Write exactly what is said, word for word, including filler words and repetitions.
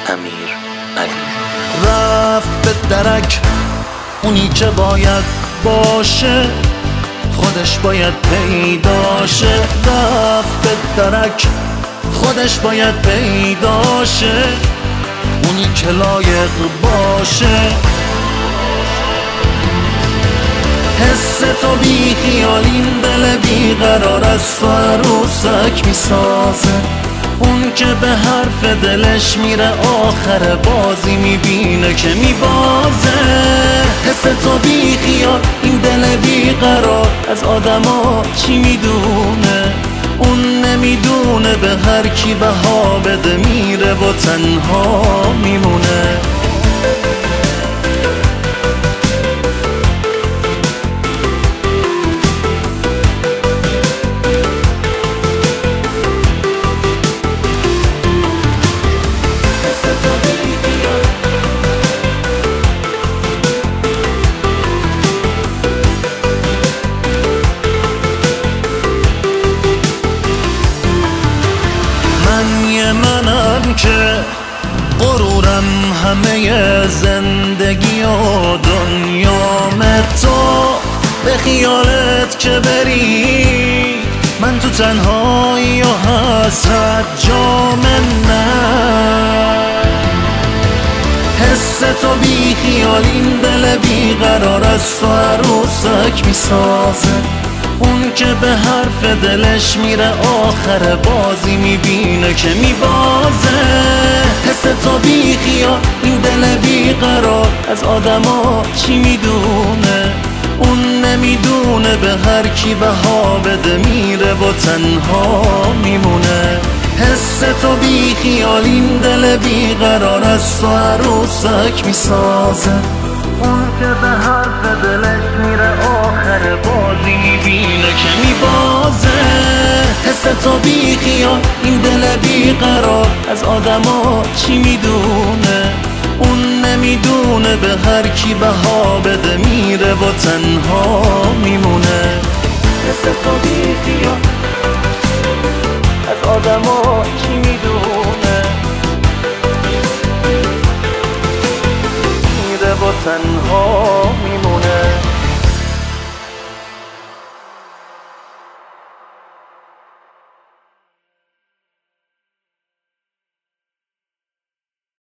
امیر علی. رفت به درک اونی که باید باشه، خودش باید پیداشه. رفت به درک خودش باید پیداشه، اونی که لایق باشه. حس تو بی خیال این دل بی قرار از تو عروسک میسازه. اون که به حرف دلش میره آخر بازی میبینه که میبازه. حس تو بی خیال این دل بی قرار از آدما چی میدونه؟ اون نمیدونه به هر کی بها بده میره و تنها میمونه. منم که غرورم همه زندگی و دنیام، تو به خیالت که بری من تو تنهایی و حسرت جام نه. حس تو بی خیال این دل بی قرار از تو عروسک میسازه. اون که به حرف دلش میره آخر بازی میبینه که میبازه. حس تو بی خیال این دل بی قرار از آدما چی میدونه؟ اون نمیدونه به هر کی بها بده میره و تنها میمونه. حس تو بی خیال این دل بی قرار از تو عروسک میسازه. اون که به حرف دلش میره آخر بازی میبینه که میبازه. حس تو بی خیال این دل بی قرار از آدما چی میدونه؟ اون نمیدونه به هر کی بها بده میره و تنها میمونه. حس تو بی خیال از آدما چی میدونه؟ میره و تنها میمونه.